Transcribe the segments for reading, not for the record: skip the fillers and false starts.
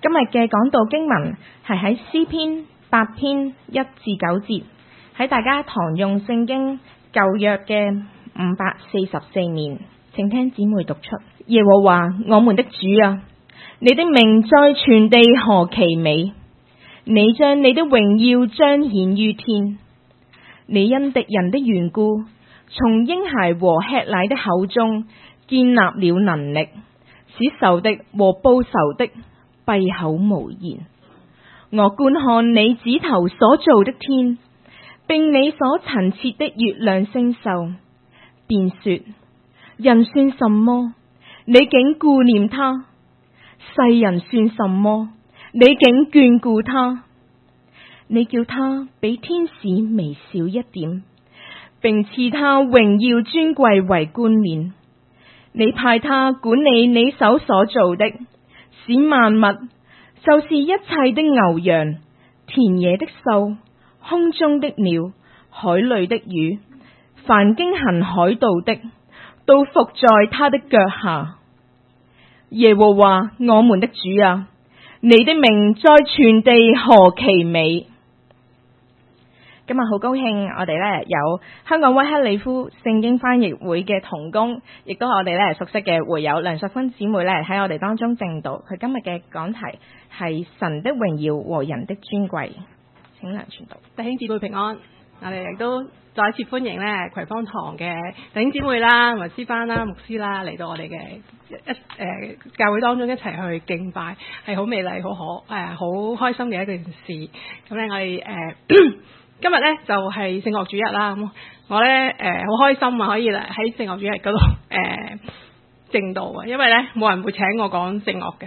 今日嘅講道經文係喺詩篇8篇1至9節，喺大家堂用聖經舊約嘅544面，請聽姊妹讀出。耶和華我們的主啊，你的名在全地何其美！你將你的榮耀彰顯於天，你因敵人的緣故，從嬰孩和吃奶的口中建立了能力，使仇敵和報仇的閉口無言。我觀看你指頭所造的天，並你所陳設的月亮星宿，便說：人算什麼？你竟顧念他；世人算什麼？你竟眷顧他。你叫他比天使微小一點，並賜他榮耀尊貴為冠冕。你派他管理你手所造的，使萬物，就是一切的牛羊、田野的獸、空中的鳥、海裏的魚，凡經行海道的，都伏在他的腳下。耶和華我們的主啊，你的名在全地何其美！今日好高興，我哋有香港威克里夫聖經翻譯會嘅同工，亦都係我哋熟悉嘅會友梁淑芬姊妹喺我哋當中證道。佢今日嘅講題係神的榮耀和人的尊貴。請梁傳道。 弟兄姊妹平安，我哋亦都再次歡迎葵芳堂嘅弟兄姊妹啦，同埋師班啦、牧師啦嚟到我哋嘅教會當中一齊去敬拜，係好美麗、好開心嘅一件事。咁咧，我哋今日咧就係聖樂主日啦。咁我咧好開心啊，可以喺聖樂主日嗰度證道啊，因為咧冇人會請我講聖樂嘅，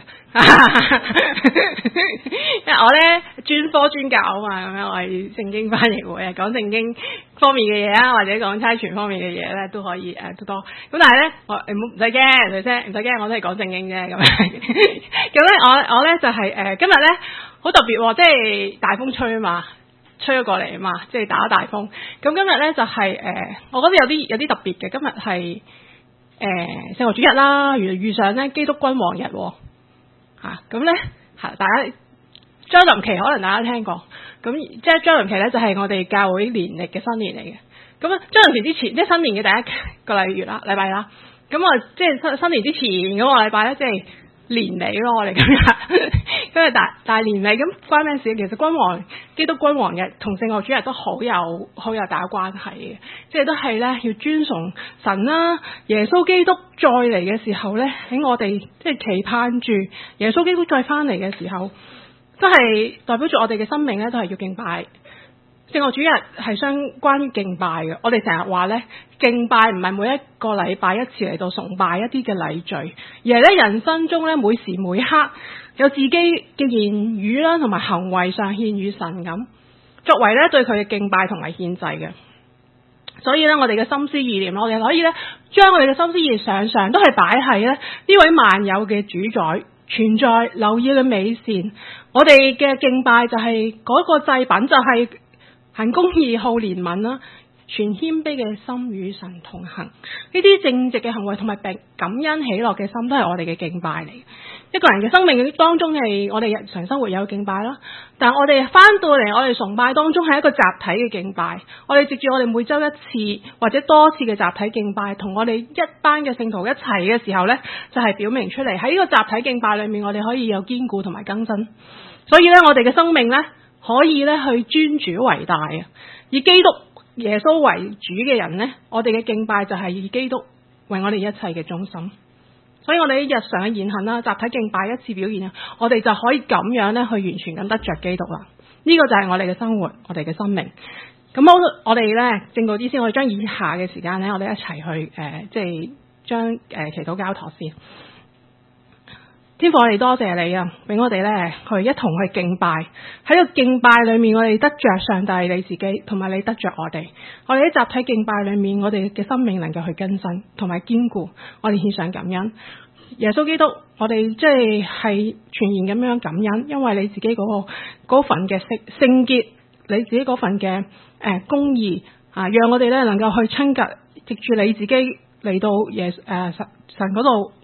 因為我咧專科專教啊嘛，咁樣我係聖經翻譯會啊，講聖經方面嘅嘢啊，或者講差傳方面嘅嘢咧都可以都多。咁但係咧我唔使驚，唔使驚，我都係講聖經啫咁樣。咁咧我咧就係今日咧好特別，即係大風吹啊嘛。吹咗過嚟啊嘛，即係打大風。咁今日咧就係我覺得有啲特別嘅。今日係聖樂主日啦，遇上咧基督君王日嚇。咁咧大家將臨期可能大家聽過。咁即係將臨期咧就係我哋教會年歷嘅新年嚟嘅。咁將臨期之前，即係新年嘅第一個禮拜啦。咁我即係新年之前嗰個禮拜咧，即係年尾咯，我哋今日跟住大年尾咁關咩事？其實基督君王日同聖樂主日都好有大關係嘅，即係都係咧要尊崇神啦。耶穌基督再嚟嘅時候咧，喺我哋即係期盼住耶穌基督再翻嚟嘅時候，都係代表住我哋嘅生命咧，都係要敬拜。聖樂主日係相關於敬拜嘅。我哋成日話咧，敬拜唔係每一個禮拜一次嚟到崇拜一啲嘅禮序，而係咧人生中咧每時每刻有自己嘅言語啦，同埋行為上獻與神咁，作為咧對佢嘅敬拜同埋獻祭嘅。所以咧，我哋嘅心思意念，我哋可以咧將我哋嘅心思意念常都係擺喺咧呢位萬有嘅主宰存在留意嘅美善。我哋嘅敬拜就係嗰個祭品，就係行公義、好憐憫啦，全謙卑嘅心與神同行。呢啲正直嘅行為同埋感恩喜樂嘅心，都係我哋嘅敬拜嚟。一個人嘅生命當中係我哋日常生活有敬拜啦，但係我哋翻到嚟我哋崇拜當中係一個集體嘅敬拜。我哋藉住我哋每周一次或者多次嘅集體敬拜，同我哋一班嘅聖徒一齊嘅時候呢，就係表明出嚟喺呢個集體敬拜裏面，我哋可以有堅固同埋更新。所以呢，我哋嘅生命呢，可以咧去尊主為大啊！以基督耶穌為主嘅人呢，我哋嘅敬拜就係以基督為我哋一切嘅中心。所以我哋喺日常嘅言行啦，集體敬拜一次表現啊，我哋就可以咁樣咧去完全咁得着基督啦。呢個就係我哋嘅生活，我哋嘅生命。咁我哋咧正道之先，我哋將以下嘅時間咧，我哋一齊去即係將祈禱交託先。天父，我哋多謝你啊，俾我哋咧去一同去敬拜。喺個敬拜裏面，我哋得着上帝你自己，同埋你得着我哋。我哋喺集體敬拜裏面，我哋嘅生命能夠去更新同埋堅固。我哋獻上感恩，耶穌基督，我哋即係全然咁樣感恩，因為你自己嗰份嘅聖潔，你自己嗰份嘅公義啊，讓我哋咧能夠去親近，藉住你自己嚟到神嗰度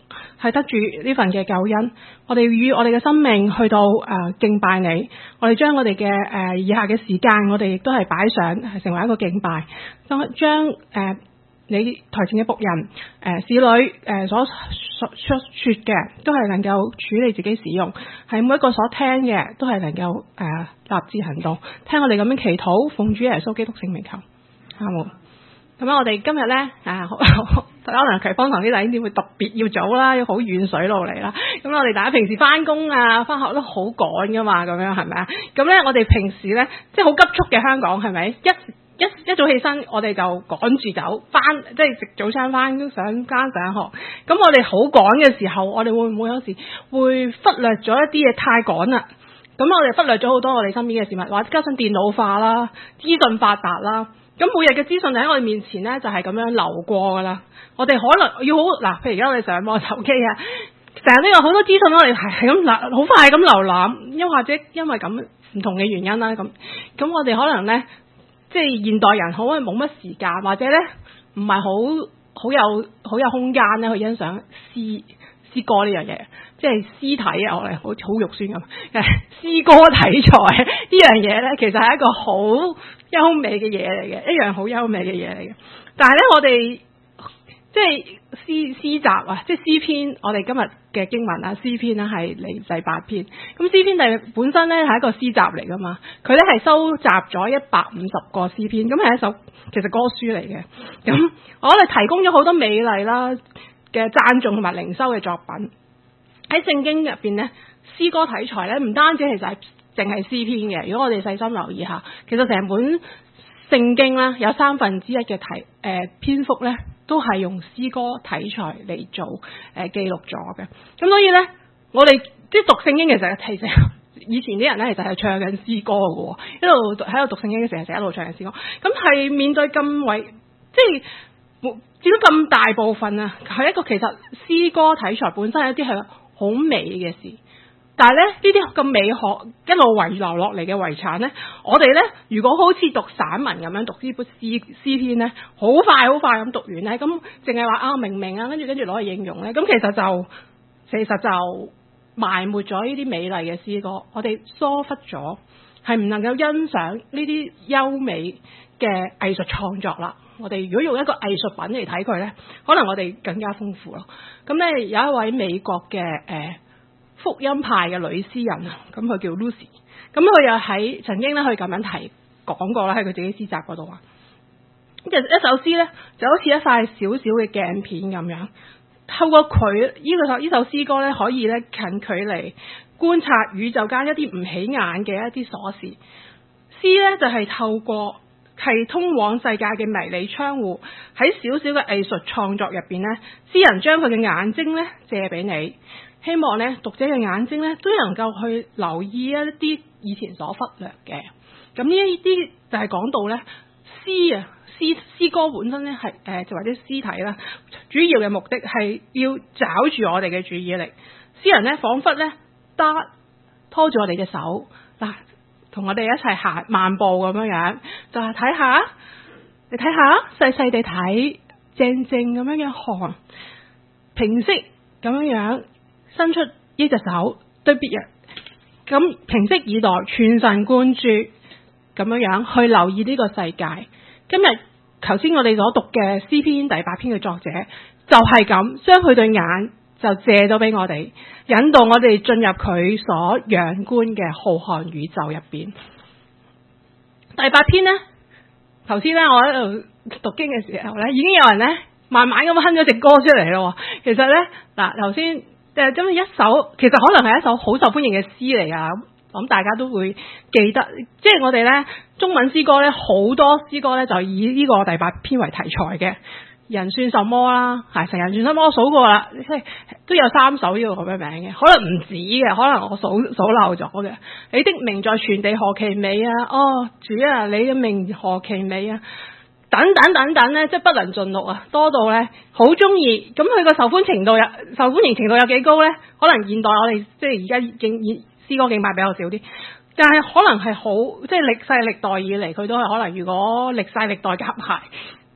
係得住呢份嘅救恩。我哋與我哋嘅生命去到敬拜你，我哋將我哋嘅以下嘅時間，我哋亦都係擺上，係成為一個敬拜，將你台前嘅僕人使女所說嘅，都係能夠處理自己使用，係每一個所聽嘅都係能夠立志行動。聽我哋咁樣祈禱，奉主耶穌基督聖名求，阿門。咁我哋今日咧可能葵芳堂啲弟兄姊妹特別要早啦，要好遠水路嚟啦。咁我哋大家平時翻工啊、翻學都好趕噶嘛，咁樣係咪啊？咁咧我哋平時咧即係好急促嘅香港係咪？一早起身，我哋就趕住走翻，即係食早餐翻上間上學。咁我哋好趕嘅時候，我哋會唔會有時會忽略咗一啲嘢太趕啦？咁我哋忽略咗好多我哋身邊嘅事物，或者加上電腦化啦、資訊發達啦。咁每日嘅資訊喺我哋面前咧，就係咁樣流過噶啦。我哋可能要好嗱，譬如而家我哋上網手機啊，成日都有好多資訊，我哋係咁好快咁瀏覽，又或者因為咁唔同嘅原因啦。咁我哋可能咧，即係現代人可能冇乜時間，或者咧唔係好有空間咧去欣賞詩歌呢樣嘢，即係詩體啊，我哋好肉酸咁。詩歌題材呢樣嘢咧，其實係一個好優美嘅嘢嚟嘅，一樣好優美嘅嘢嚟嘅。但係咧，我哋即係詩集啊，即係詩篇，我哋今日嘅經文啊，詩篇咧係嚟第8篇。咁詩篇本身咧係一個詩集嚟噶嘛，佢咧係收集咗150個詩篇，咁係一首其實歌書嚟嘅。咁我哋提供咗好多美麗啦嘅讚頌同埋靈修嘅作品喺聖經入邊咧，詩歌題材咧唔單止其實係淨係詩篇嘅。如果我哋細心留意下，其實成本聖經啦有1/3嘅篇幅咧都係用詩歌題材嚟做記錄咗嘅。咁所以咧，我哋即係讀聖經其實以前啲人咧其實係唱緊詩歌嘅，一路喺度讀聖經嘅時候成日一路唱緊詩歌。咁係面對咁即係佔咗咁大部分啊，係一個其實詩歌題材本身係一啲係好美嘅事，但係咧呢啲咁美學一路遺留落嚟嘅遺產咧，我哋咧如果好似讀散文咁樣讀呢本詩篇咧，好快咁讀完咧，咁淨係話明啊，跟住攞嚟應用咧，咁其實就埋沒咗呢啲美麗嘅詩歌，我哋疏忽咗，係唔能夠欣賞呢啲優美嘅藝術創作啦。我哋如果用一個藝術品嚟睇佢咧，可能我哋更加豐富咯。咁咧有一位美國嘅福音派嘅女詩人啊，咁佢叫 Lucy， 咁佢又曾經咧佢咁樣講過啦，喺佢自己詩集嗰度話，一首詩咧就好似一塊小小嘅鏡片咁樣，透過佢呢首詩歌咧，可以咧近距離觀察宇宙間一啲唔起眼嘅一啲鎖匙。詩咧就係透過係通往世界嘅迷你窗戶，喺小小嘅藝術創作入邊呢，詩人將佢嘅眼睛呢借俾你，希望呢讀者嘅眼睛呢都能夠去留意一啲以前所忽略嘅。咁呢一啲就係講到呢詩歌本身呢係就或者詩體啦，主要嘅目的係要抓住我哋嘅注意力。詩人呢彷彿呢拖住我哋嘅手嗱，同我哋一齊行漫步咁樣，就係睇下，你睇下，細細地睇，靜靜咁樣看，平息咁樣伸出呢隻手對別人，咁平息耳朵，全神貫注咁樣去留意呢個世界。今日頭先我哋所讀嘅詩篇第8篇嘅作者就係咁，將佢對眼就借咗俾我哋，引導我哋進入佢所仰觀嘅浩瀚宇宙入邊。第8篇呢，頭先呢我喺度讀經嘅時候呢，已經有人呢慢慢咁哼咗隻歌出嚟咯。其實呢，嗱，頭先咁一首，其實可能係一首好受歡迎嘅詩嚟啊。咁大家都會記得，即係我哋呢中文詩歌呢，好多詩歌呢就以呢個第8篇為題材嘅。人算什麼啦？成人算什麼？我數過啦，即係都有3首呢個咁嘅名嘅，可能唔止嘅，可能我數漏咗嘅。你的名在全地何其美啊！哦，主啊，你嘅名何其美啊！等等咧，即係不能盡錄啊，多到咧好中意。咁佢個受歡迎程度有幾高咧？可能現代我哋即係而家詩歌敬拜比較少啲，但係可能係好，即係歷世歷代以嚟佢都係可能，如果歷世歷代夾埋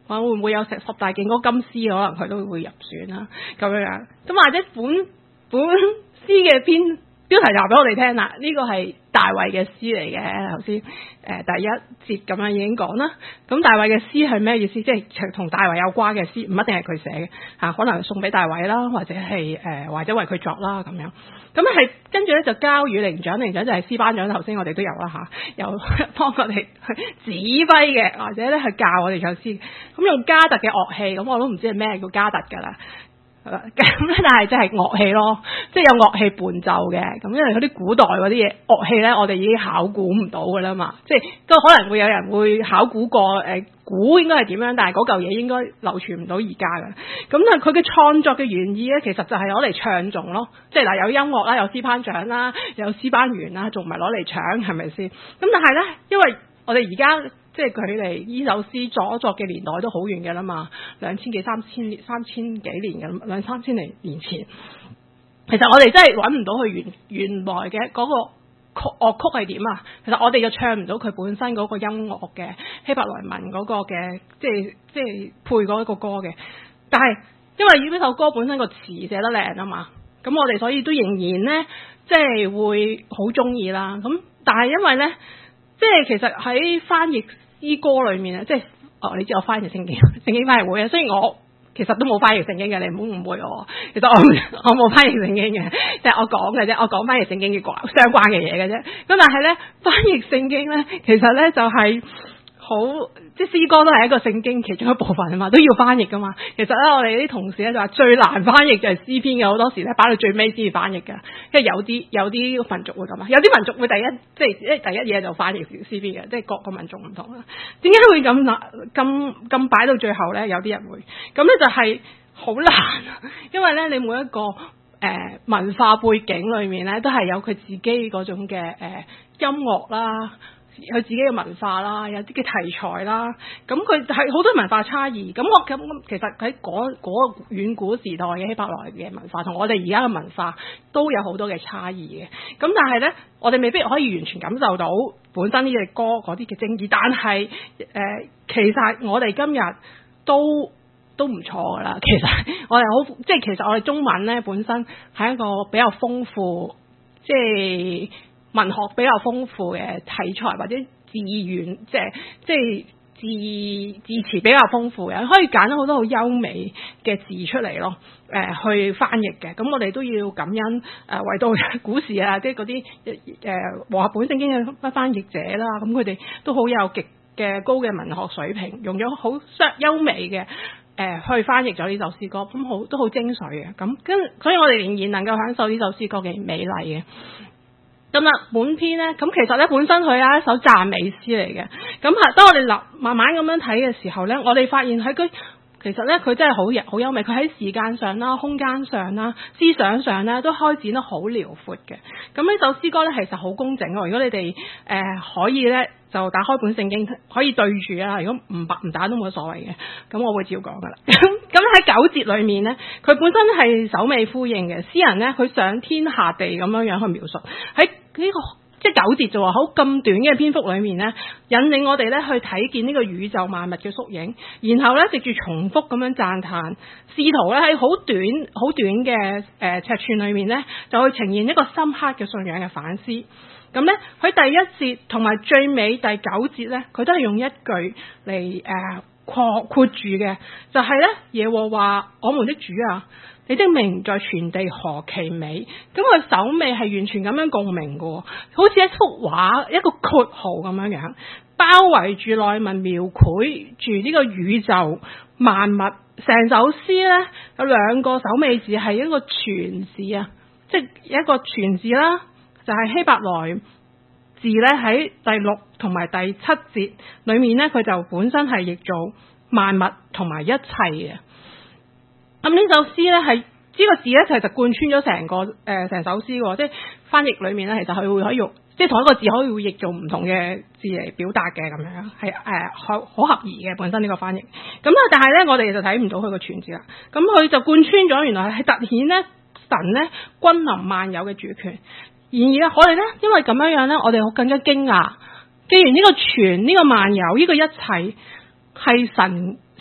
會唔會有十大勁歌金詩，可能佢都會入選啦咁樣。咁或者本詩嘅標題就話俾我哋聽啦，呢個係大衛嘅詩嚟嘅。頭先第一節咁樣已經講啦。咁大衛嘅詩係咩意思？即係同大衛有關嘅詩，唔一定係佢寫嘅嚇，可能送俾大衛啦，或者係或者為佢作啦咁樣。咁係跟住咧就交與伶長，伶長就係詩班長。頭先我哋都有啦嚇，有幫我哋去指揮嘅，或者咧去教我哋唱詩。咁用加特嘅樂器，咁我都唔知係咩叫加特㗎啦。咁咧，但係即係樂器咯，即係有樂器伴奏嘅。咁因為嗰啲古代嗰啲嘢樂器咧，我哋已經考古唔到㗎啦嘛。即係都可能會有人會考古過估應該係點樣，但係嗰嚿嘢應該流傳唔到而家㗎。咁但係佢嘅創作嘅原意咧，其實就係攞嚟唱頌咯。即係嗱，有音樂啦，有詩班長啦，有詩班員啦，仲唔係攞嚟唱係咪先？咁但係咧，因為我哋而家即係距離呢首詩作嘅年代都好遠嘅啦嘛，2000幾3000幾年嘅2-3千年前。其實我哋真係揾唔到佢原來嘅嗰個樂曲係點啊？其實我哋就唱唔到佢本身嗰個音樂嘅希伯來文嗰個嘅，即係配嗰一個歌嘅。但係因為呢首歌本身個詞寫得靚啊嘛，咁我哋所以都仍然咧，即係會好中意啦。咁但係因為咧，即係其實喺翻譯詩歌裏面啊，即係你知我翻譯聖經翻譯會啊，雖然我其實都冇翻譯聖經嘅，你唔好誤會我。其實我冇翻譯聖經嘅，即係我講嘅啫，我講翻譯聖經嘅相關嘅嘢嘅啫。咁但係咧，翻譯聖經咧，其實咧就係好，即係詩歌都係一個聖經其中一部分啊嘛，都要翻譯噶嘛。其實咧，我哋啲同事咧就話最難翻譯就係詩篇嘅，好多時咧擺到最尾先至翻譯㗎。因為有啲民族會咁啊，有啲民族會第一嘢就翻譯詩篇嘅，即係各個民族唔同啦。點解會咁擺到最後咧？有啲人會咁咧，就係好難，因為咧你每一個文化背景裏面咧，都係有佢自己嗰種嘅音樂啦。佢自己嘅文化啦，有啲嘅題材啦，咁佢係好多文化差異。咁其實喺嗰個遠古時代嘅希伯來嘅文化，同我哋而家嘅文化都有好多嘅差異嘅。咁但係咧，我哋未必可以完全感受到本身呢隻歌嗰啲嘅精義。但係其實我哋今日都唔錯噶啦。其實我哋好，即係其實我哋中文咧本身係一個比較豐富，即係文學比較豐富嘅題材，或者字源，即係字詞比較豐富嘅，可以揀到好多好優美嘅字出嚟咯。去翻譯嘅，咁我哋都要感恩為到古時啊，即係嗰啲和合本聖經嘅翻譯者啦，咁佢哋都好有極嘅高嘅文學水平，用咗好優美嘅去翻譯咗呢首詩歌，咁都好精髓嘅。咁所以我哋仍然能夠享受呢首詩歌嘅美麗嘅。咁啦，本篇咧，咁其實咧本身佢係一首讚美詩嚟嘅。咁當我哋慢慢咁樣睇嘅時候咧，我哋發現喺其實咧佢真係好優美。佢喺時間上啦、空間上啦、思想上咧都開展得好遼闊嘅。咁呢首詩歌咧其實好工整喎。如果你哋可以咧就打開本聖經，可以對住啊。如果唔打都冇所謂嘅。咁我會照講噶啦。咁喺9節裏面咧，佢本身係首尾呼應嘅。詩人咧佢上天下地咁樣去描述喺呢個即係9節就話好咁短嘅篇幅裏面咧，引領我哋咧去睇見呢個宇宙萬物嘅縮影，然後咧藉住重複咁樣讚嘆，試圖咧喺好短嘅尺寸裏面咧，就去呈現一個深刻嘅信仰嘅反思。咁咧喺第1節同埋最尾第9節咧，佢都係用一句嚟括住嘅，就係咧耶和華我們的主啊，你的名在全地何其美。咁佢首尾係完全咁樣共鳴嘅，好似一幅畫一個括號咁樣包圍住內文，描繪住呢個宇宙萬物。成首詩咧有2個首尾字係一個全字啊，即係一個全字啦，就係希伯來字咧喺第6同埋第7節裏面咧，佢就本身係譯做萬物同埋一切嘅。咁呢首詩咧係呢個字咧，其實貫穿咗成首詩喎。即係翻譯裏面咧，其實佢會可以用即係同一個字可以會譯做唔同嘅字嚟表達嘅，咁樣係好合宜嘅本身呢個翻譯。咁啊，但係咧我哋就睇唔到佢個全字啦。咁佢就貫穿咗，原來係凸顯咧神咧君臨萬有嘅主權。然而咧，我哋咧因為咁樣咧，我哋更加驚訝。既然呢個全呢個萬有呢個一切係神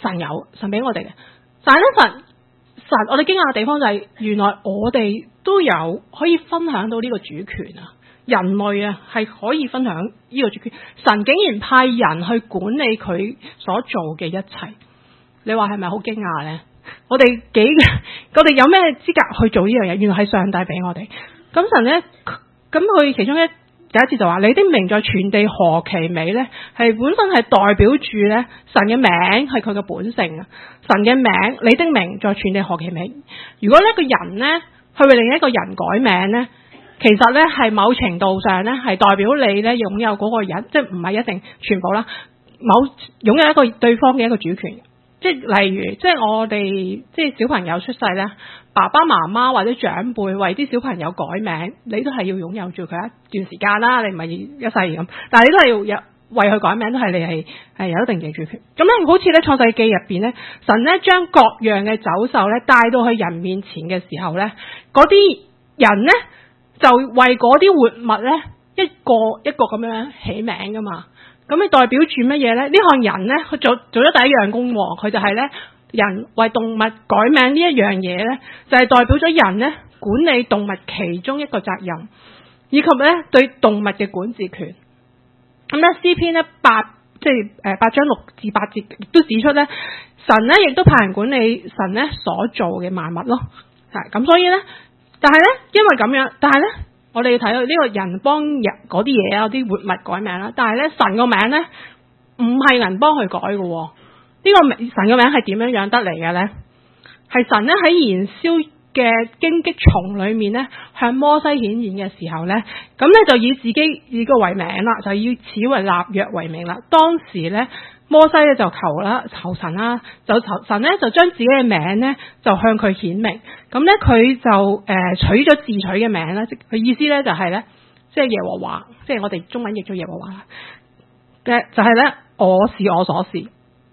神俾我哋嘅。但係咧神我哋驚訝嘅地方就係，原來我哋都有可以分享到呢個主權啊！人類啊係可以分享呢個主權，神竟然派人去管理佢所做嘅一切，你話係咪好驚訝咧？我哋有咩資格去做呢樣嘢？原來係上帝俾我哋。咁神咧，咁佢其中第一節就話：你的名在全地何其美咧，係本身係代表住咧神嘅名係佢嘅本性啊！神嘅名，你的名在全地何其美。如果呢個人咧去為另一個人改名咧，其實咧係某程度上咧係代表你咧擁有嗰個人，即係唔係一定全部啦，擁有一個對方嘅一個主權。即係例如，即係我哋即係小朋友出世咧，爸爸媽媽或者長輩為啲小朋友改名，你都係要擁有住佢一段時間啦，你唔係一世咁，但係你都係要為佢改名，都係你係有一定嘅主權。咁咧，好似咧創世記入邊咧，神咧將各樣嘅走獸咧帶到去人面前嘅時候咧，嗰啲人咧就為嗰啲活物咧一個一個咁樣起名噶嘛。咁你代表住乜嘢咧？呢項人咧，佢做咗第一樣工，佢就係咧人為動物改名呢一樣嘢咧，就係代表咗人咧管理動物其中一個責任，以及咧對動物嘅管治權。咁咧詩篇咧8章6至8節亦都指出咧，神咧亦都派人管理神咧所做嘅萬物咯。係咁，所以咧，但係咧因為咁樣，但係咧。我哋要睇到呢個人幫人嗰啲嘢啊，啲活物改名啦。但係咧，神個名咧唔係人幫佢改嘅。呢個神個名係點樣得嚟嘅咧？係神咧喺燃燒嘅荊棘叢裏面咧，向摩西顯現嘅時候咧，咁咧就以個為名啦，就以此為立約為名啦。當時咧，摩西咧就求神啦，神咧就將自己嘅名咧就向佢顯明。咁咧佢就取咗自取嘅名啦，佢意思咧就係咧，即係耶和華，即係我哋中文譯咗耶和華嘅，就係咧我是我所是。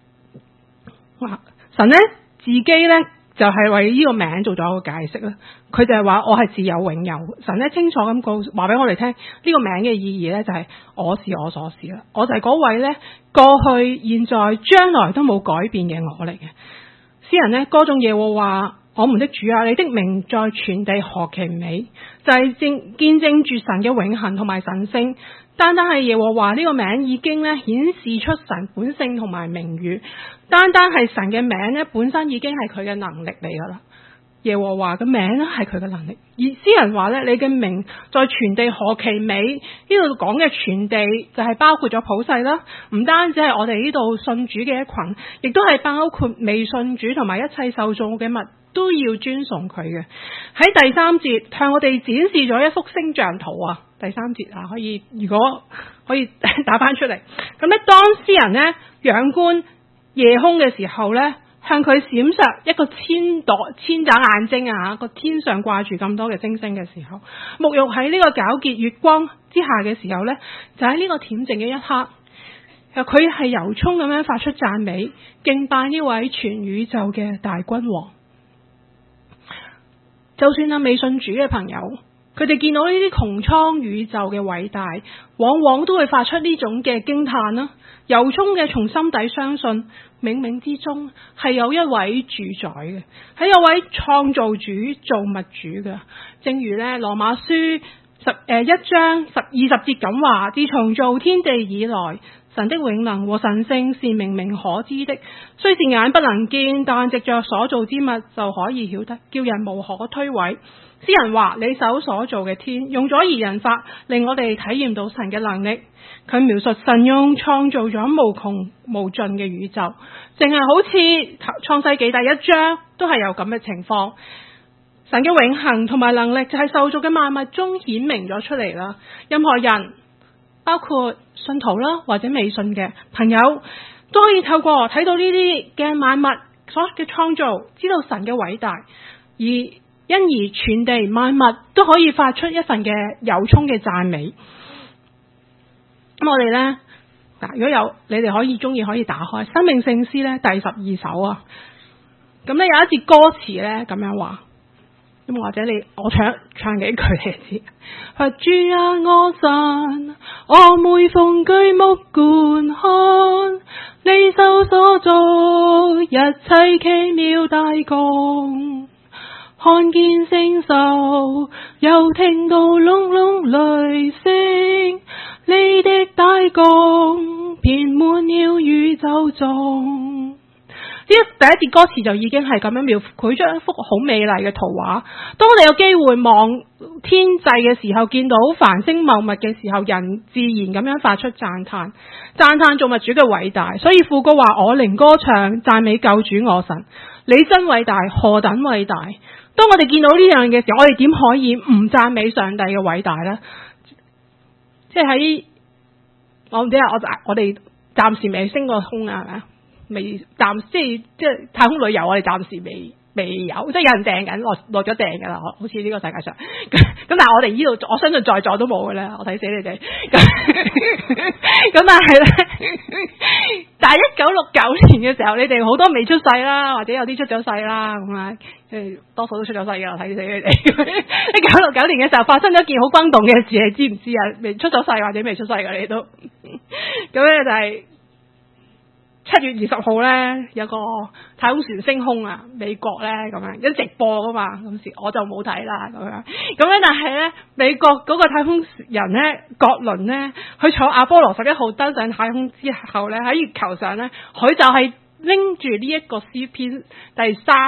神咧自己咧就係為呢個名做咗一個解釋啦。佢就係話我係自有永有。神咧清楚咁話俾我哋聽，呢個名嘅意義咧就係我是我所是啦。我就係嗰位咧過去、現在、將來都冇改變嘅我嚟嘅。詩人咧歌頌耶和華。我們的主啊，你的名在全地何其美，就係見證住神嘅永恆同埋神聖。單單係耶和華呢個名已經咧顯示出神本性同埋名譽。單單係神嘅名咧本身已經係佢嘅能力嚟噶啦。耶和華嘅名咧係佢嘅能力。而詩人話咧，你嘅名在全地何其美，呢度講嘅全地就係包括咗普世啦，唔單止係我哋呢度信主嘅一群，亦都係包括未信主同埋一切受造嘅物。都要尊崇佢嘅。喺第3節向我哋展示咗一幅星象圖啊！第3節啊，如果可以打翻出嚟。咁咧，當詩人咧仰觀夜空嘅時候咧，向佢閃爍一個千眨眼睛啊！個天上掛住咁多嘅星星嘅時候，沐浴喺呢個皎潔月光之下嘅時候咧，就喺呢個恬靜嘅一刻，佢係由衷咁樣發出讚美敬拜呢位全宇宙嘅大君王。就算係未信主嘅朋友，佢哋見到呢啲穹蒼宇宙嘅偉大，往往都會發出呢種嘅驚嘆啦，由衷嘅從心底相信，冥冥之中係有一位主宰嘅，係有位創造主、造物主嘅。正如咧羅馬書1章20節咁話：自從造天地以來，神的永能和神性是明明可知的，雖是眼不能見，但藉着所造之物就可以曉得，叫人無可推諉。詩人話：你手所造嘅天，用咗擬人法，令我哋體驗到神嘅能力。佢描述神用創造咗無窮無盡嘅宇宙，淨係好似創世紀第1章都係有咁嘅情況。神嘅永恆同埋能力就係受造嘅萬物中顯明咗出嚟啦。任何人，包括信徒啦或者未信嘅朋友，都可以透過睇到呢啲嘅萬物所嘅創造，知道神嘅偉大，因而全地萬物都可以發出一份嘅由衷嘅讚美。咁我哋咧嗱，如果有你哋可以打開《生命聖詩》咧第12首啊。咁咧有一節歌詞咧咁樣話。咁或者我唱幾句你知。佢主啊，我神，我每逢舉目觀看， 你手所做一切奇妙大功，看見星宿，又聽到隆隆雷聲，你的大功遍滿了宇宙中。呢第一節歌詞就已經係咁樣描繪出一幅好美麗嘅圖畫。當我哋有機會望天際嘅時候，見到繁星茂密嘅時候，人自然咁樣發出讚嘆造物主嘅偉大。所以副歌話：我靈歌唱讚美救主我神，你真偉大，何等偉大！當我哋見到呢樣嘅時候，我哋點可以唔讚美上帝嘅偉大呢？即係喺我唔知啊，我哋暫時未升過空啊，係咪啊？未暫即係太空旅遊，我哋暫時未有，即係有人訂緊落咗訂㗎啦，好似呢個世界上咁但係我哋呢度，我相信在座都冇嘅咧，我睇死你哋咁但係咧，但係1969年嘅時候，你哋好多未出世啦，或者有啲出咗世啦，咁啊，多數都出咗世㗎，睇死你哋。1969年嘅時候發生咗一件好轟動嘅事，你知唔知啊？未出咗世或者未出世㗎，你都咁咧就係7月20號咧，有個太空船升空啊，美國咧咁樣一直播噶嘛，咁時我就冇睇啦咁樣。咁咧但係咧，美國嗰個太空人咧，葛倫咧，佢坐阿波羅11號登上太空之後咧，喺月球上咧，佢就係拎住呢一個詩篇第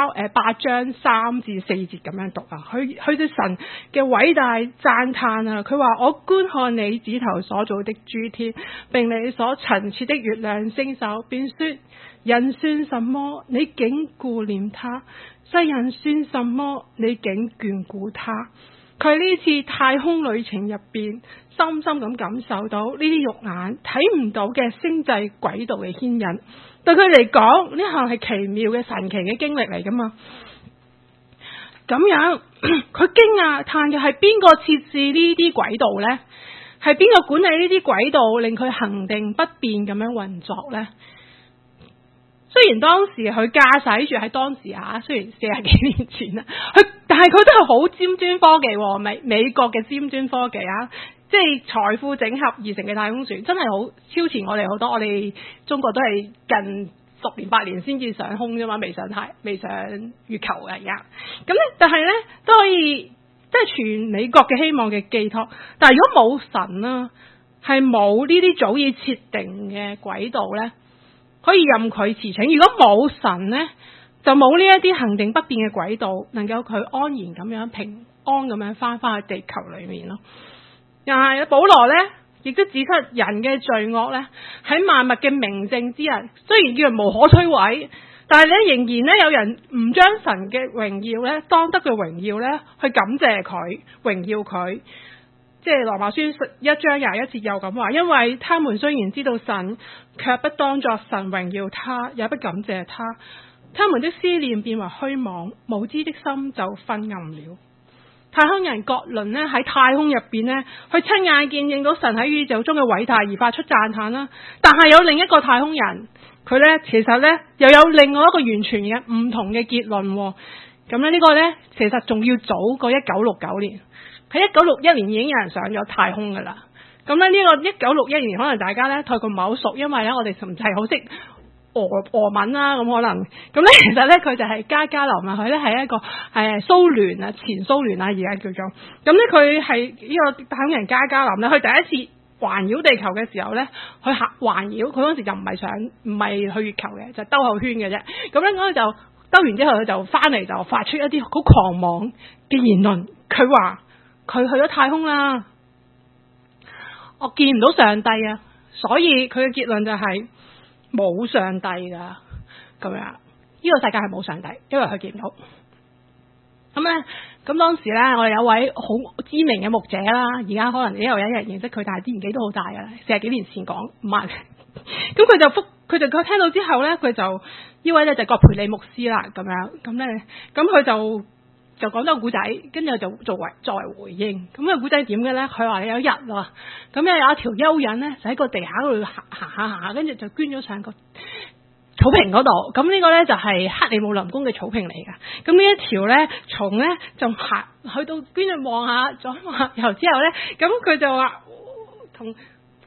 8章3至4節咁樣讀啊，佢對神嘅偉大讚嘆啊！佢話：我觀看你指頭所造的諸天，並你所陳設的月亮星宿，便說：人算什麼？你竟顧念他；世人算什麼？你竟眷顧他。佢呢次太空旅程入邊，深深咁感受到呢啲肉眼睇唔到嘅星際軌道嘅牽引。對佢嚟講，呢項係奇妙嘅神奇嘅經歷嚟噶嘛？咁樣佢驚訝嘆嘅係邊個設置呢啲軌道呢？係邊個管理呢啲軌道，令佢恆定不變咁樣運作呢？雖然當時佢駕駛住喺當時雖然40幾年前啦，但係佢都係好尖端科技，美國嘅尖端科技啊！即係財富整合而成嘅太空船，真係好超前我哋好多。我哋中國都係近10年8年先至上空啫嘛，未上月球嘅而家。咁咧，但係咧都可以，即係全美國嘅希望嘅寄託。但係如果冇神啦，係冇呢啲早已設定嘅軌道咧，可以任佢馳騁。如果冇神咧，就冇呢一啲恆定不變嘅軌道，能夠佢安然咁樣平安咁樣翻去地球裏面咯。又係保羅咧，亦都指出人嘅罪惡咧，喺萬物嘅明證之日，雖然叫人無可摧毀，但係咧仍然咧有人唔將神嘅榮耀咧，當得嘅榮耀咧，去感謝佢，榮耀佢。即係羅馬書1章21節又咁話，因為他們雖然知道神，卻不當作神榮耀他，也不感謝他，他們的思念變為虛妄，無知的心就昏暗了。太空人葛倫呢喺太空入邊呢，佢親眼見證到神喺宇宙中嘅偉大而發出讚嘆啦。但係有另一個太空人，佢呢其實呢又有另外一個完全嘅唔同嘅結論。咁呢個呢其實仲要早過1969年，喺1961年已經有人上咗太空噶啦。咁呢個1961年可能大家呢太過唔係好熟，因為呢我哋唔係好識俄文啦，咁可能咁咧，其實咧佢就係加加林啊，佢咧係一個蘇聯啊，前蘇聯啊，而家叫做咁咧，佢係呢個太空人加加林咧，佢第一次環繞地球嘅時候咧，佢環繞，佢嗰時就唔係去月球嘅，就兜後圈嘅啫。咁咧佢就兜完之後，佢就翻嚟就發出一啲好狂妄嘅言論，佢話佢去咗太空啦，我見唔到上帝啊，所以佢嘅結論就係冇上帝噶，咁樣呢個世界係冇上帝，因為佢見唔到。咁咧，咁當時咧，我哋有位好知名嘅牧者啦，而家可能有人認識佢，但係啲年紀都好大噶啦，40幾年前講唔係。咁佢就聽到之後咧，佢就呢位咧就葛培理牧師啦，咁樣咁咧，咁佢就講咗個古仔，跟住就作為回應。咁個古仔點嘅咧？佢話有一日啊，咁咧有一條蚯蚓咧就喺個地下嗰度行下，跟住就捐咗上個草坪嗰度。咁呢個咧就係克里姆林宮嘅草坪嚟噶。咁呢一條咧蟲咧就行去到捐住望下左望下右之後咧，咁佢就話同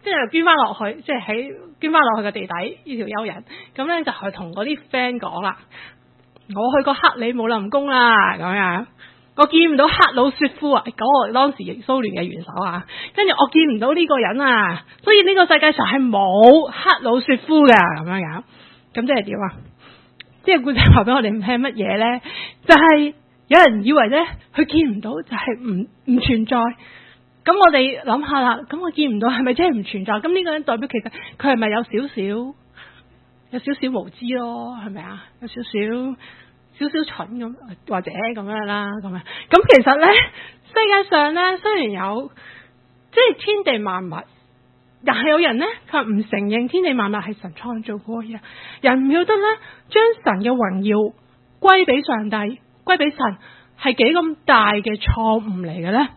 跟住就捐翻落去，即係捐翻落去個地底呢條蚯蚓。咁咧就係同嗰啲 friend 講啦，我去過克里姆林宮啦，咁樣我見唔到克魯雪夫啊，嗰個當時蘇聯嘅元首啊，跟住我見唔到呢個人啊，所以呢個世界上係冇克魯雪夫㗎，咁樣樣。咁即係點啊？即係故仔話俾我哋聽乜嘢咧？就係有人以為咧，佢見唔到就係唔存在。咁我哋諗下啦，咁我見唔到係咪真係唔存在？咁呢個人代表其實佢係咪有少少無知咯？係咪啊？有少少蠢咁，或者咁樣啦，咁樣。咁其實咧，世界上咧雖然有即係天地萬物，但係有人咧佢唔承認天地萬物係神創造過嘅。人唔曉得咧，將神嘅榮耀歸俾上帝，歸俾神係幾咁大嘅錯誤嚟嘅咧？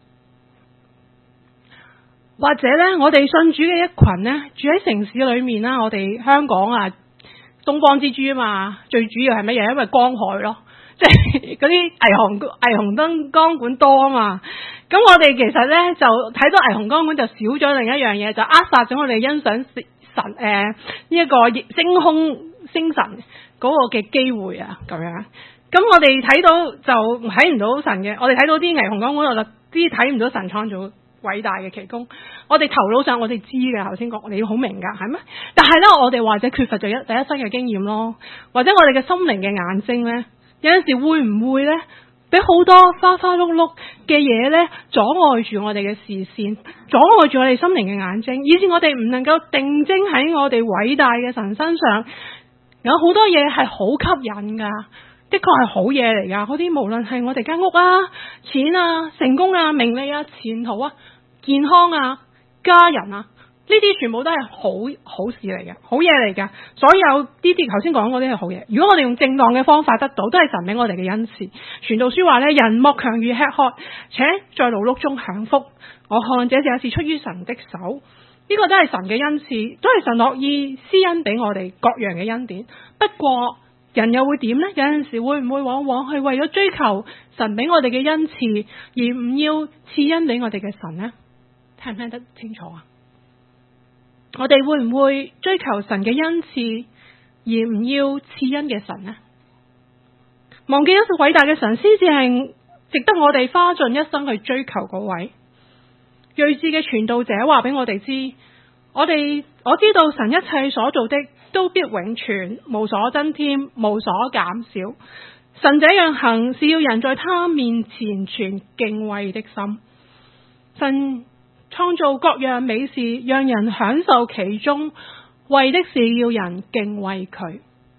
或者咧，我哋信主嘅一群咧，住喺城市裏面啦，我哋香港啊，東方之珠啊嘛，最主要係乜嘢？因為光害咯，即係嗰啲霓虹燈光管多啊嘛。咁我哋其實咧就睇到霓虹光管就少咗另一樣嘢，就扼殺咗我哋欣賞神呢一個星神嗰個嘅機會啊，咁樣。咁我哋睇到就睇唔到神嘅，我哋睇到啲霓虹光管我就啲睇唔到神創造偉大嘅奇功。我哋頭腦上我哋知嘅，頭先講我哋要好明噶，係咩？但係咧我哋或者缺乏咗第一身嘅經驗咯，或者我哋嘅心靈嘅眼睛咧，有陣時會唔會咧俾好多花花碌碌嘅嘢咧阻礙住我哋嘅視線，阻礙住我哋心靈嘅眼睛，以致我哋唔能夠定睛喺我哋偉大嘅神身上。有好多嘢係好吸引噶，的確係好嘢嚟噶。嗰啲無論係我哋間屋啊、錢啊、成功啊、名利啊、前途啊、健康啊、家人啊，呢啲全部都係好事嚟嘅，好嘢嚟嘅。所有呢啲頭先講嗰啲係好嘢。如果我哋用正當嘅方法得到，都係神俾我哋嘅恩賜。傳道書話咧，人莫強如吃喝，且在勞碌中享福。我看這也是出於神的手。呢個都係神嘅恩賜，都係神樂意施恩俾我哋各樣嘅恩典。不過人又會點呢？有陣時會唔會往往係為咗追求神俾我哋嘅恩賜，而唔要賜恩俾我哋嘅神呢？聽唔聽得清楚啊？我哋會唔會追求神嘅恩賜，而唔要賜恩嘅神呢？忘記咗偉大嘅神，先至係值得我哋花盡一生去追求嗰位。睿智嘅傳道者話俾我哋知，我知道神一切所做的都必永存，無所增添，無所減少。神這樣行，是要人在他面前存敬畏的心。神創造各樣美事，讓人享受其中，為的是要人敬畏佢。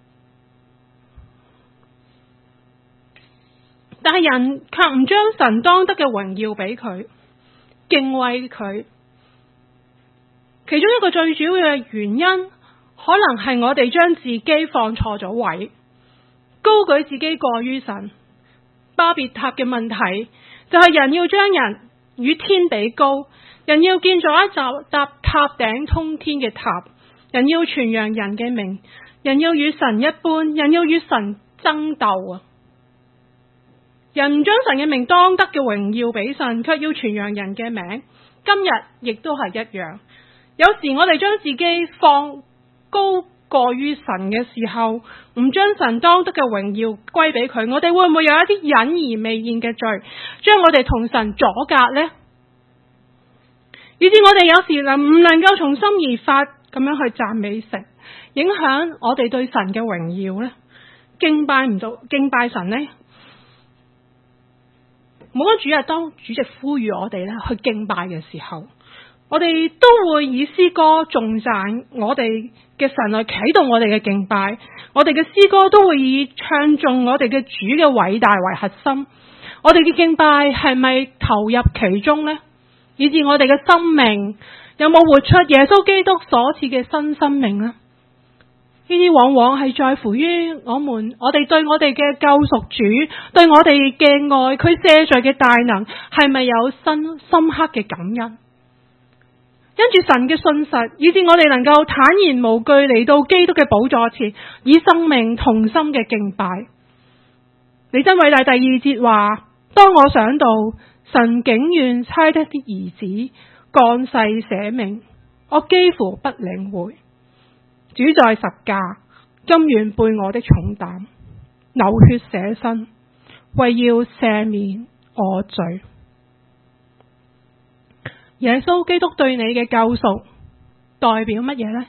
但係人卻唔將神當得嘅榮耀俾佢，敬畏佢。其中一個最主要嘅原因，可能係我哋將自己放錯咗位，高舉自己過於神。巴別塔嘅問題就係人要將人與天比高，人要建造一搭塔頂通天嘅塔，人要傳揚人嘅名，人要與神一般，人要與神爭鬥啊！人唔將神嘅名當得嘅榮耀俾神，卻要傳揚人嘅名。今日亦都係一樣。有時我哋將自己放高過於神嘅時候，唔將神當得嘅榮耀歸俾佢，我哋會唔會有一啲隱而未現嘅罪，將我哋同神阻隔呢？以致我哋有時唔能夠從心而發咁樣去讚美神，影響我哋對神嘅榮耀呢？敬拜唔到，敬拜神呢？冇咗主日，當主席呼籲我哋咧去敬拜嘅時候，我哋都會以詩歌頌讚我哋嘅神來啟動我哋嘅敬拜。我哋嘅詩歌都會以唱頌我哋嘅主嘅偉大為核心。我哋嘅敬拜係咪投入其中呢？以致我哋嘅生命有冇活出耶穌基督所賜嘅新生命呢？呢啲往往係在乎於我哋對我哋嘅救贖主，對我哋嘅愛，佢赦罪嘅大能，係咪有深刻嘅感恩？因住神嘅信實，以致我哋能夠坦然無懼嚟到基督嘅寶座前，以生命同心嘅敬拜。你真偉大第二節話：當我想到神竟願差得啲兒子降世捨命， 我幾乎不領會。主在十架，甘願背我的重擔，流血捨身，為要赦免我罪。耶穌基督對你嘅救贖代表乜嘢呢？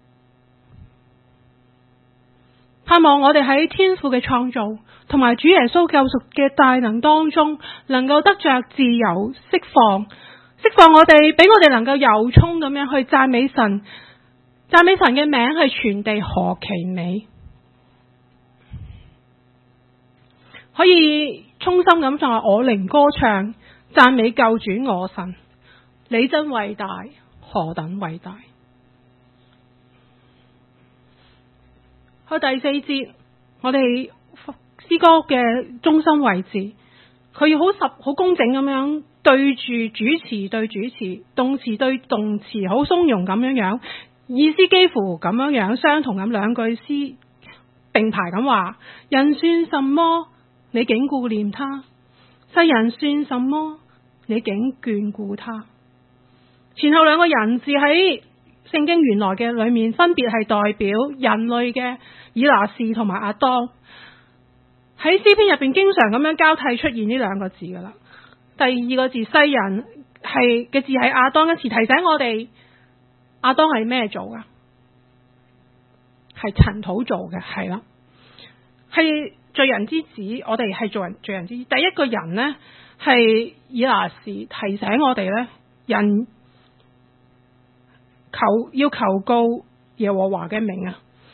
盼望我哋喺天父嘅創造同埋主耶穌救贖嘅大能當中，能夠得着自由釋放我哋，俾我哋能夠由衷咁樣去讚美神，讚美神嘅名係全地何其美，可以衷心咁就話我靈歌唱，讚美救主我神，你真偉大，何等偉大。去第四節，我哋詩歌嘅中心位置，佢要好工整咁樣對住主詞對主詞，動詞對動詞，好鬆容咁樣，意思幾乎咁樣相同咁，兩句詩並排咁話：人算什麼，你竟顧念他；世人算什麼，你竟眷顧他。前後兩個人字喺聖經原來嘅裏面，分別係代表人類嘅以拿士同埋亞當。喺詩篇入邊經常咁樣交替出現呢兩個字噶啦。第二個字世人係嘅字係亞當一詞，提醒我哋亞當係咩做噶？係塵土做嘅，係啦，係罪人之子。我哋係罪人之子。第一個人呢，係以拿士，提醒我哋呢，人要求告耶和華嘅名啊！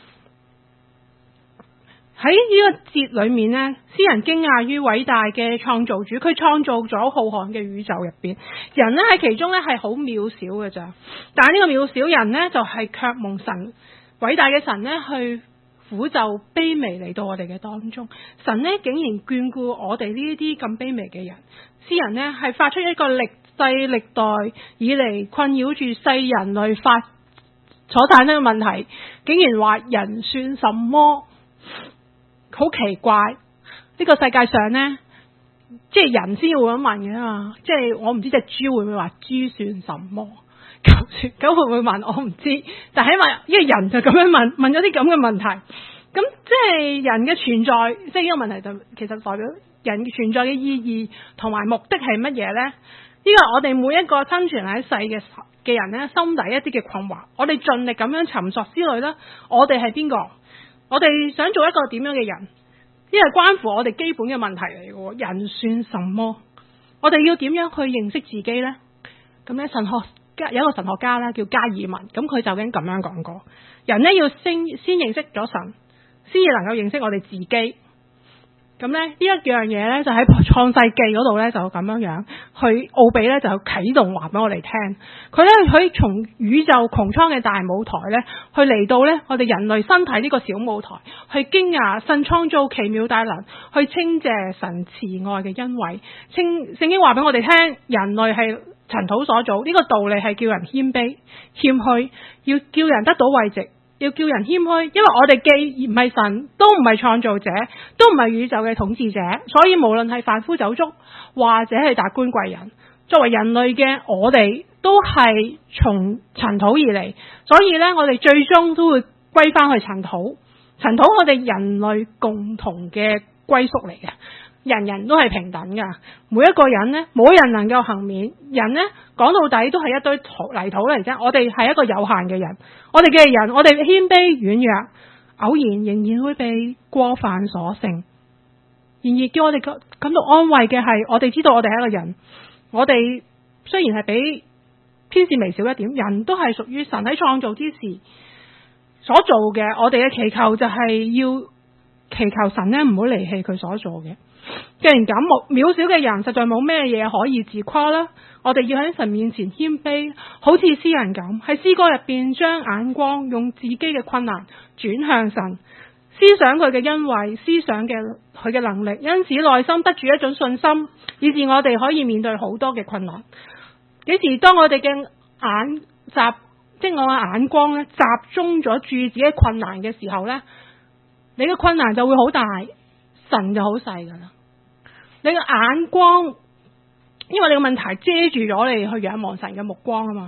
喺呢個節裏面呢，詩人驚訝於偉大嘅創造主，佢創造咗浩瀚嘅宇宙入邊，人呢喺其中呢係好渺小嘅咋。但係呢個渺小人呢，就係卻蒙神偉大嘅神呢去俯就卑微嚟到我哋嘅當中。神呢竟然眷顧我哋呢啲咁卑微嘅人。詩人呢係發出一個歷世歷代以嚟困擾住世人類所產生嘅問題，竟然話人算什麼？好奇怪！呢個世界上呢，即係人先會咁問嘅嘛。即係我唔知隻豬會唔會話豬算什麼？咁會唔會問？我唔知。但係起碼呢個人就咁樣問咗啲咁嘅問題。咁即係人嘅存在，即係呢個問題就其實代表人嘅存在嘅意義同埋目的係乜嘢呢？呢個我哋每一個生存喺世嘅人呢，心底一啲嘅困惑，我哋盡力咁樣尋索之類啦。我哋係邊個？我哋想做一個點樣嘅人？呢係關乎我哋基本嘅問題嚟嘅。人算什麼？我哋要點樣去認識自己呢？咁咧，有一個神學家咧叫加爾文，咁佢就已經咁樣講過：人呢要先認識咗神，先至能夠認識我哋自己。咁咧呢一樣嘢咧就喺創世記嗰度咧就咁樣去奧比咧就啟動話俾我哋聽。佢咧佢從宇宙穹蒼嘅大舞台咧去嚟到咧我哋人類身體呢個小舞台，去驚訝神創造奇妙大能，去稱謝神慈愛嘅恩惠。聖經話俾我哋聽，人類係塵土所造，呢個道理係叫人謙卑謙虛，要叫人得到慰藉，要叫人謙虛，因為我哋既唔係神，都唔係創造者，都唔係宇宙嘅統治者，所以無論係凡夫走卒或者係達官貴人，作為人類嘅我哋都係從塵土而嚟，所以呢，我哋最終都會歸翻去塵土。塵土我哋人類共同嘅歸宿嚟嘅，人人都係平等噶，每一個人呢，冇人能夠幸免。人呢，講到底都係一堆泥土嚟啫。我哋係一個有限嘅人，我哋嘅人，我哋謙卑軟弱，偶然仍然會被過犯所勝。然而叫我哋感到安慰嘅係，我哋知道我哋係一個人，我哋雖然係比天使微小一點，人都係屬於神喺創造之時所做嘅。我哋嘅祈求就係要祈求神呢唔好離棄佢所做嘅。既然咁渺小嘅人實在冇咩嘢可以自誇啦，我哋要喺神面前謙卑，好似詩人咁喺詩歌入邊將眼光用自己嘅困難轉向神，思想佢嘅恩惠，思想佢嘅能力，因此內心得住一種信心，以致我哋可以面對好多嘅困難。幾時當我哋嘅即係我嘅眼光咧集中咗住自己困難嘅時候咧，你嘅困難就會好大，神就好細噶啦。你嘅眼光，因為你嘅問題遮住咗你去仰望神嘅目光啊嘛。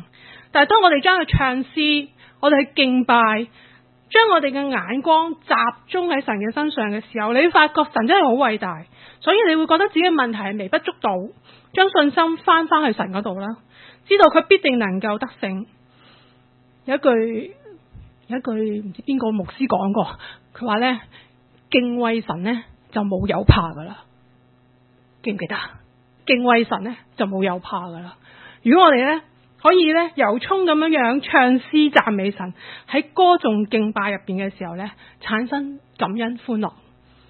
但係當我哋將佢唱詩，我哋去敬拜，將我哋嘅眼光集中喺神嘅身上嘅時候，你會發覺神真係好偉大，所以你會覺得自己嘅問題係微不足道，將信心翻去神嗰度啦，知道佢必定能夠得勝。有一句唔知邊個牧師講過，佢話呢，敬畏神呢就冇有怕噶啦，記唔記得？敬畏神呢就冇有怕噶啦。如果我哋呢可以呢由衷咁樣唱詩讚美神，喺歌頌敬拜入邊嘅時候呢，產生感恩歡樂。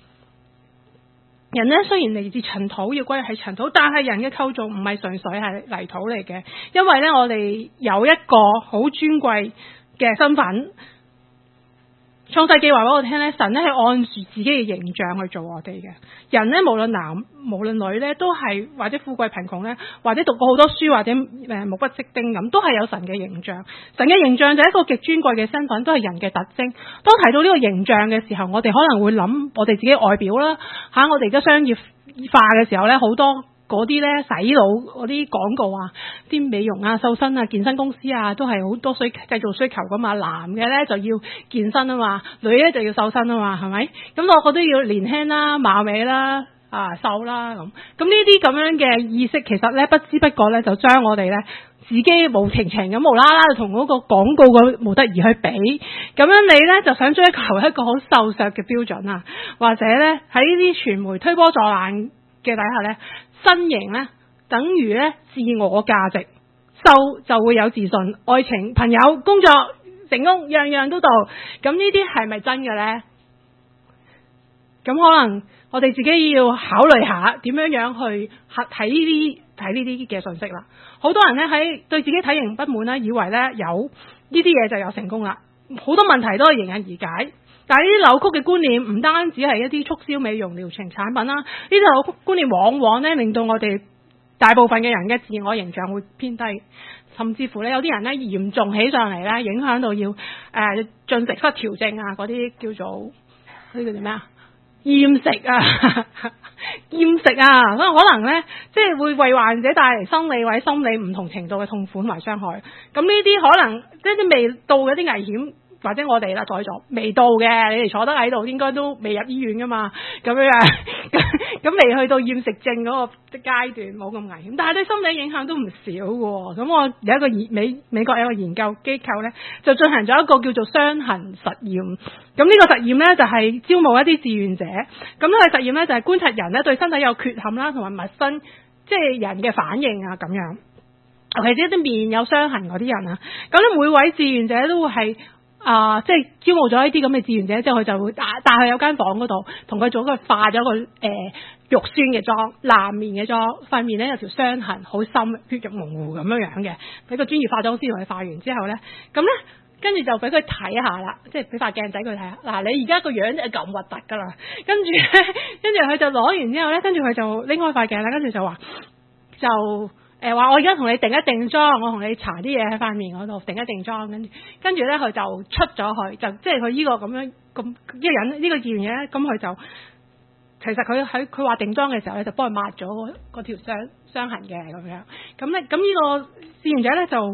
人呢雖然嚟自塵土，要歸喺塵土，但係人嘅構造唔係純粹係泥土嚟嘅，因為呢，我哋有一個好尊貴嘅身份。創世記話俾我聽咧，神咧係按住自己嘅形象去做我哋嘅人咧，無論男無論女咧，都係或者富貴貧窮咧，或者讀過好多書，或者目不識丁咁，都係有神嘅形象。神嘅形象就係一個極尊貴嘅身份，都係人嘅特徵。當提到呢個形象嘅時候，我哋可能會諗我哋自己外表啦，我哋而家商業化嘅時候咧，好多嗰啲咧洗腦嗰啲廣告啊，啲美容啊、瘦身啊、健身公司啊，都係好多製造需求噶嘛。男嘅咧就要健身啊嘛，女咧就要瘦身啊嘛，係咪？咁我覺得要年輕啦、貌美啦、瘦啦咁。咁呢啲咁樣嘅意識，其實咧不知不覺咧就將我哋咧自己無情情咁無啦啦同嗰個廣告個模特兒去比，咁樣你咧就想追求一個好瘦削嘅標準啊，或者咧喺呢啲傳媒推波助瀾嘅底下咧，身形咧等於咧自我價值，瘦就會有自信，愛情、朋友、工作、成功樣樣都到。咁呢啲係咪真嘅咧？咁可能我哋自己要考慮下點樣去睇呢啲嘅信息啦。好多人咧喺對自己體型不滿啦，以為咧有呢啲嘢就有成功啦，好多問題都係迎刃而解。但係呢啲扭曲嘅觀念唔單止係一啲促銷美容療程產品啦，呢啲扭曲觀念往往咧令到我哋大部分嘅人嘅自我形象會偏低，甚至乎咧有啲人咧嚴重起上嚟咧，影響到要進食失調症啊，嗰啲叫做呢個叫咩啊？厭食啊，厭食啊，可能咧即係會為患者帶嚟生理或者心理唔同程度嘅痛苦同埋傷害。咁呢啲可能即係啲未到嘅啲危險。或者我哋啦，在座未到嘅，你哋坐得喺度，應該都未入醫院噶嘛，咁樣咁未去到厭食症嗰個階段，冇咁危險，但係對心理影響都唔少嘅。咁我有一個美國有一個研究機構咧，就進行咗一個叫做傷痕實驗。咁呢個實驗咧就係招募一啲志願者。咁呢個實驗咧就係觀察人咧對身體有缺陷啦，同埋陌生即係人嘅反應啊咁樣。尤其是一啲面有傷痕嗰啲人啊，咁咧每位志願者都會係。即係招募咗一啲咁嘅志願者之後，佢就會帶去有間房嗰度，同佢做個化咗個肉酸嘅妝、藍面嘅妝，塊面咧有條傷痕，好深，血肉模糊咁樣嘅，俾個專業化妝師同佢化完之後咧，咁咧跟住就俾佢睇下啦，即係俾塊鏡仔佢睇下。嗱，你而家個樣係咁核突噶啦，跟住佢就攞完之後咧，跟住佢就拎開塊鏡啦，跟住就話話我而家同你定一定妝，我同你搽啲嘢喺塊面嗰度定一定妝，跟住咧佢就出咗去，就即係佢呢個咁樣咁呢個人呢個志願者咧，咁佢就其實佢話定妝嘅時候咧，就幫佢抹咗嗰條傷痕嘅咁樣。咁呢個志願者咧就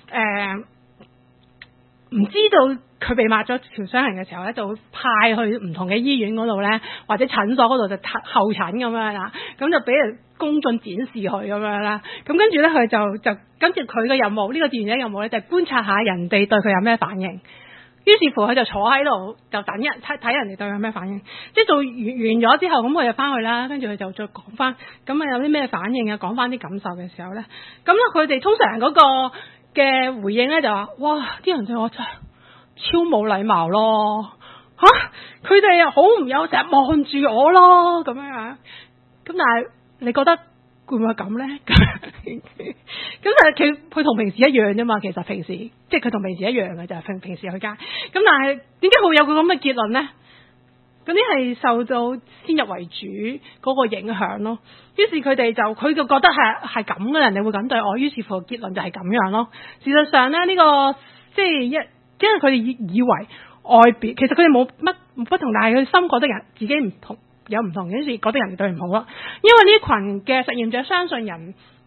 唔知道佢被抹咗條傷痕嘅時候咧，就會派去唔同嘅醫院嗰度咧，或者診所嗰度就候診咁樣啦，咁就俾人公眾展示佢咁樣啦。咁跟住咧佢就跟住佢嘅任務，呢個志願者任務咧就係觀察下人哋對佢有咩反應。於是乎佢就坐喺度就等睇人哋對佢有咩反應。即係做完咗之後，咁佢就翻去啦，跟住佢就再講翻，咁有啲咩反應啊，講翻啲感受嘅時候咧，咁咧佢哋通常嗰個嘅回應咧就話：哇！啲人對我真係超冇禮貌咯，佢哋又好唔友善，望住我咯咁樣。咁但係你覺得會唔會咁咧？咁但係佢同平時一樣啫嘛。其實平時即係佢同平時一樣嘅，就係平時去街。咁但係點解會有個咁嘅結論咧？嗰啲係受到先入為主嗰個影響咯。於是佢就覺得係咁嘅，人哋會咁對我。於是乎結論就係咁樣咯。事實上咧，呢個即係因為佢哋以為外表其實佢哋冇乜不同，但係佢心覺得人自己唔同有唔同，於是覺得人哋對唔好啦。因為呢群嘅實驗者相信人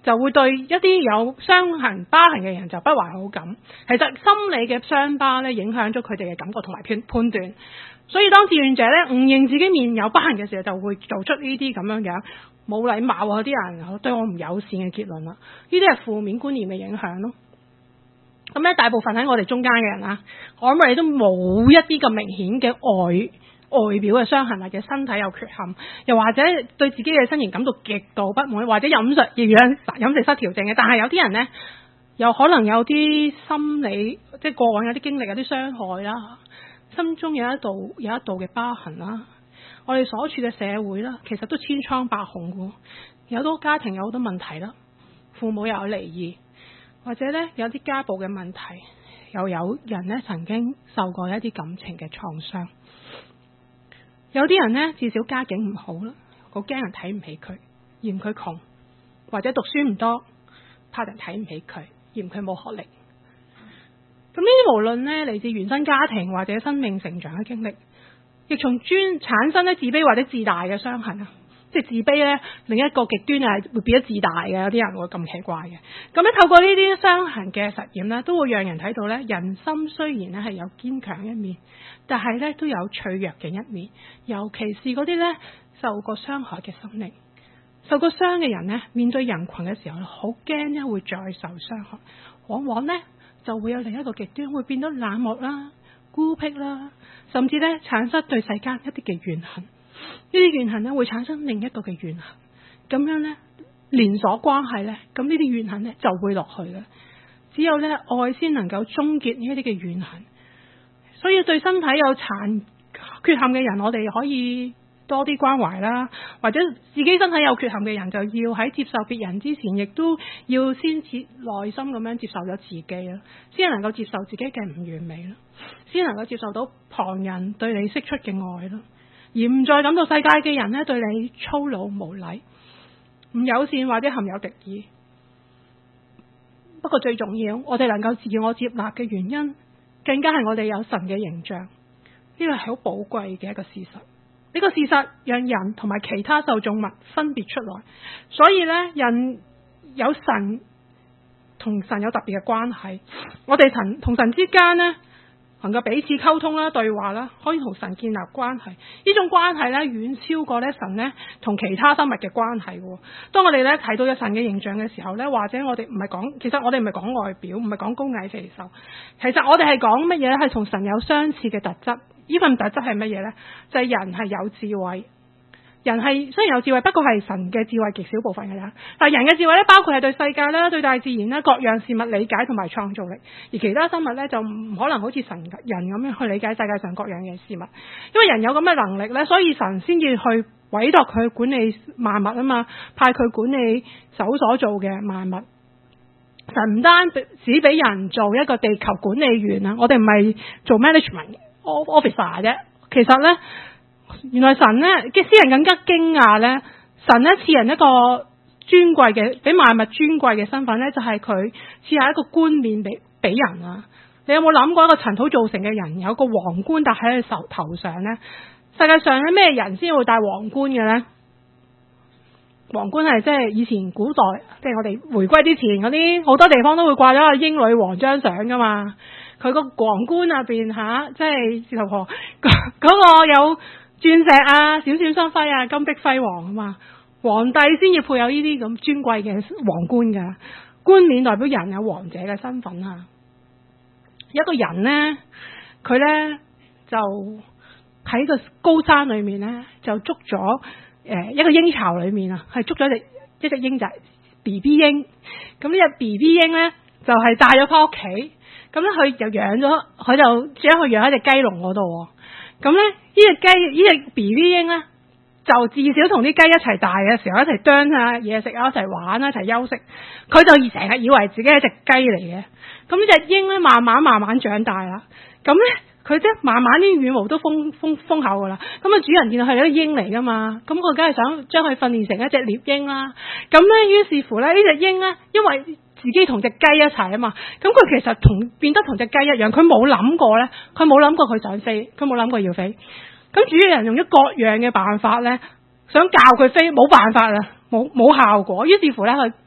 就會對一啲有傷痕疤痕嘅人就不懷好感。其實心理嘅傷疤咧影響咗佢哋嘅感覺同埋判斷。所以當志願者咧誤認自己面有疤痕嘅時候，就會做出呢啲咁樣冇禮貌啊啲人對我唔友善嘅結論啦。呢啲係負面觀念嘅影響咯。咁咧大部分喺我哋中間嘅人啊，我諗我哋都冇一啲咁明顯嘅外表嘅傷痕，或者身體有缺陷，又或者對自己嘅身形感到極度不滿，或者飲食失調症嘅。但係有啲人呢，又可能有啲心理，即係過往有啲經歷，有啲傷害啦，心中有一道嘅疤痕啦。我哋所處嘅社會啦，其實都千瘡百孔嘅，有好多家庭有好多問題啦，父母又有離異，或者呢有啲家暴嘅問題，又有人呢曾經受過一啲感情嘅創傷。有啲人呢，至少家境唔好啦，好驚人睇唔起佢，嫌佢窮，或者讀書唔多，怕人睇唔起佢，嫌佢冇學歷。咁呢啲無論呢嚟自原生家庭或者生命成長嘅經歷，亦從產生呢自卑或者自大嘅傷痕啊。即係自卑呢，另一個極端係會變咗自大嘅，有啲人會咁奇怪嘅。咁咧透過呢啲傷痕嘅實驗呢，都會讓人睇到呢，人心雖然呢係有堅強一面，但係呢都有脆弱嘅一面。尤其是嗰啲呢受過傷害嘅心靈，受過傷嘅人呢，面對人群嘅時候，好驚呢會再受傷害，往往呢就會有另一個極端，會變得冷漠啦、孤僻啦，甚至呢產生對世間一啲嘅怨恨。呢啲怨恨呢會產生另一個嘅怨恨，咁樣呢連鎖關係呢，咁呢啲怨恨呢就會落去嘅。只有呢愛先能夠終結呢一啲嘅怨恨。所以對身體有缺陷嘅人，我哋可以多啲關懷啦，或者自己身體有缺陷嘅人，就要喺接受別人之前，亦都要先內心咁樣接受咗自己啦，先能夠接受自己嘅唔完美啦，先能夠接受到旁人對你釋出嘅愛啦。而唔再感到世界嘅人呢對你粗魯無禮、唔友善或者含有敵意。不過最重要，我哋能夠自我接納嘅原因，更加係我哋有神嘅形象。呢個係好寶貴嘅一個事實。呢個事實讓人同埋其他受眾物分別出來。所以呢，人有神同神有特別嘅關係。我哋同神之間呢，能夠彼此溝通啦、對話啦，可以同神建立關係。呢種關係咧，遠超過咧神咧同其他生物嘅關係嘅。當我哋咧睇到有神嘅形象嘅時候咧，或者我哋唔係講，其實我哋唔係講外表，唔係講高矮肥瘦，其實我哋係講乜嘢咧？係同神有相似嘅特質。呢份特質係乜嘢咧？就係人係有智慧。人係雖然有智慧，不過係神嘅智慧極少部分嘅啫。但係人嘅智慧咧，包括係對世界啦、對大自然啦、各樣事物理解同埋創造力。而其他生物咧就唔可能好似神人咁樣去理解世界上各樣嘅事物。因為人有咁嘅能力咧，所以神先至去委託佢管理萬物啊嘛，派佢管理手所做嘅萬物。神唔單只俾人做一個地球管理員啊，我哋唔係做 management officer 啫。其實咧。原來神呢，嘅詩人更加驚訝呢，神呢賜人一個尊貴嘅，比萬物尊貴嘅身份呢，就係佢賜下一個冠冕俾人啊！你有冇諗過一個塵土造成嘅人有個皇冠戴喺佢頭上呢？世界上有咩人先會戴皇冠嘅呢？皇冠係即係以前古代，即係我哋回歸之前嗰啲好多地方都會掛咗個英女王張相噶嘛。佢個皇冠入邊吓，即係石頭婆嗰個有鑽石啊、閃閃生輝啊、金碧輝煌啊嘛，皇帝先要配有呢啲咁尊貴嘅皇冠噶，冠冕代表人有王者嘅身份啊。一個人呢，佢呢就喺個高山裏面呢，就捉咗一個鷹巢裏面啊，係捉咗一隻鷹仔 BB 鷹。咁呢隻 BB 鷹呢，就係帶咗翻屋企，咁咧佢就養咗，佢就將佢養喺隻雞籠嗰度。咁咧，呢隻 BB 鷹咧，就至少同啲雞一齊大嘅時候，一齊啄下嘢食啊，一齊玩啊，一齊休息。佢就成日以為自己係隻雞嚟嘅。咁呢隻鷹咧，慢慢長大啦。咁咧，佢即係慢慢啲羽毛都豐厚噶啦。咁啊，主人見到係一個鷹嚟噶嘛，咁佢梗係想將佢訓練成一隻獵鷹啦。咁咧，於是乎咧，呢隻鷹咧，因為自己同隻雞一齊啊嘛，咁佢其實變得同隻雞一樣，佢冇諗過咧，佢冇諗過佢想飛，佢冇諗過要飛。咁主人用咗各樣嘅辦法咧，想教佢飛，冇辦法啦，冇效果。於是乎咧，佢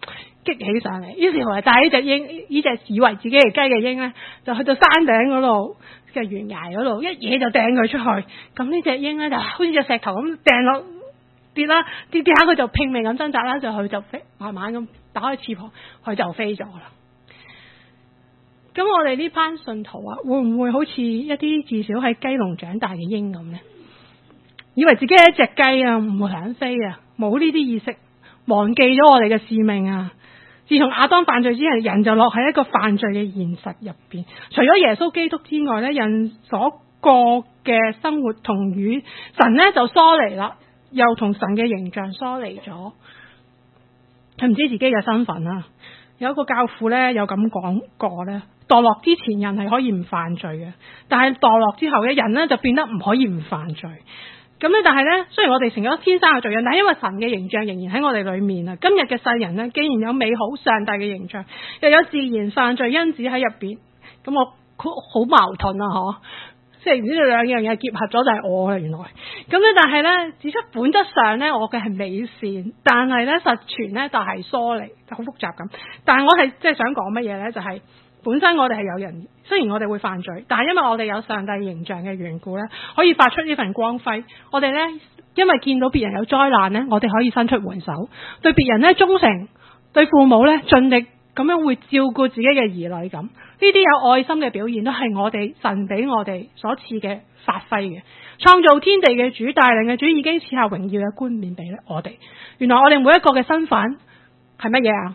激起上嚟，於是乎帶呢隻鷹，呢隻以為自己係雞嘅鷹咧，就去到山頂嗰度嘅懸崖嗰度，一嘢就掟佢出去。咁呢隻鷹咧就好似隻石頭咁掟落跌啦，跌下佢就拼命咁掙扎啦，佢就飛，慢慢咁打開翅膀，佢就飛咗啦。咁我哋呢班信徒啊，會唔會好似一啲至少喺雞籠長大嘅鷹咁呢？以為自己係一隻雞啊，唔想飛啊，冇呢啲意識，忘記咗我哋嘅使命啊！自從亞當犯罪之後，人就落喺一個犯罪嘅現實入邊。除咗耶穌基督之外咧，人所過嘅生活同與神咧就疏離啦，又同神嘅形象疏離咗。佢唔知自己嘅身份啊！有一個教父咧有咁講過咧，墮落之前人係可以唔犯罪嘅，但係墮落之後嘅人咧就變得唔可以唔犯罪。咁咧，但係咧，雖然我哋成咗天生嘅罪人，但係因為神嘅形象仍然喺我哋裏面啊。今日嘅世人咧，既然有美好上帝嘅形象，又有自然犯罪因子喺入邊，咁我好矛盾啊！嗬，即係唔知道兩樣嘢結合咗就係我啦，原來。咁咧，但係咧，指出本質上咧，我嘅係美善，但係咧實存咧就係疏離，就好複雜咁。但係我係即係想講乜嘢咧？就係本身我哋係有人，雖然我哋會犯罪，但係因為我哋有上帝形象嘅緣故咧，可以發出呢份光輝。我哋咧，因為見到別人有災難咧，我哋可以伸出援手，對別人咧忠誠，對父母咧盡力咁樣會照顧自己嘅兒女咁。呢啲有愛心嘅表現都係我哋神俾我哋所賜嘅發揮嘅。創造天地嘅主，帶領嘅主已經賜下榮耀嘅冠冕俾我哋。原來我哋每一個嘅身份係乜嘢啊？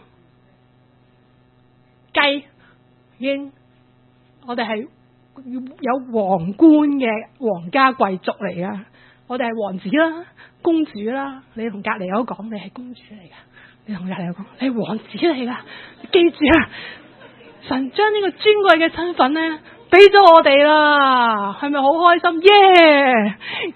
雞。我哋係有皇冠嘅皇家貴族嚟噶，我哋係王子啦、公主啦。你同隔籬嗰個講，你係公主嚟噶；你同隔籬嗰個講，你係王子嚟噶。記住啊，神將呢個尊貴嘅身份咧，俾咗我哋啦，係咪好開心？耶！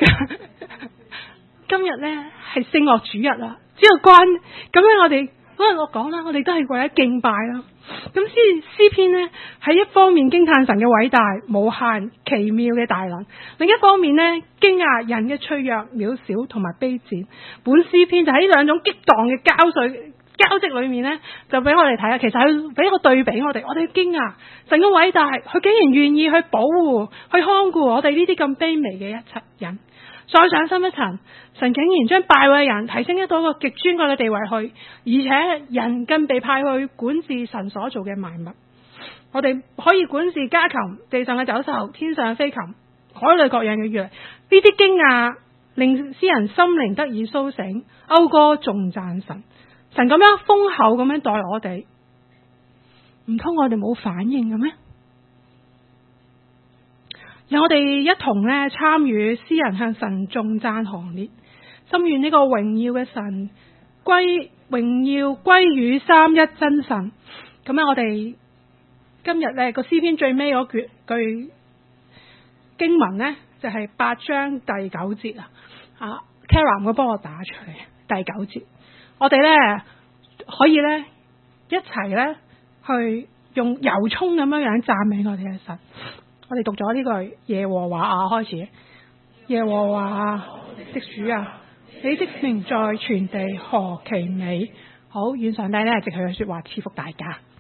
今日咧係聖樂主日啦，只有關咁樣我哋嗰日我講啦，我哋都係為咗敬拜啦。咁詩篇呢，喺一方面驚嘆神嘅偉大、無限、奇妙嘅大能，另一方面呢，驚訝人嘅脆弱、渺小同埋卑賤。本詩篇就喺呢兩種激盪嘅交織裏面呢，就俾我哋睇下，其實佢俾一個對比我哋驚訝神嘅偉大，佢竟然願意去保護、去看顧我哋呢啲咁卑微嘅一切人。再上深一層，神竟然將敗壞嘅人提升到一個極尊貴嘅地位去，而且人更被派去管治神所做嘅萬物。我哋可以管治家禽、地上嘅走獸、天上嘅飛禽、海裏各樣嘅魚。呢啲驚訝令詩人心靈得以甦醒，謳歌頌讚神。神咁樣豐厚咁樣待我哋，唔通我哋冇反應嘅咩？讓我哋一同咧參與詩人向神頌讚行列，心願呢個榮耀嘅神榮耀歸於三一真神。咁樣我哋今日咧個詩篇最尾嗰句經文咧就係8章第9節啊，Kara 唔該幫我打出嚟第9節。我哋咧可以咧一齊咧去用由衷咁樣讚美我哋嘅神。我哋讀咗呢句耶和華啊，開始耶和華啊的主啊，你的名在全地何其美。好，願上帝咧藉佢嘅說話賜福大家。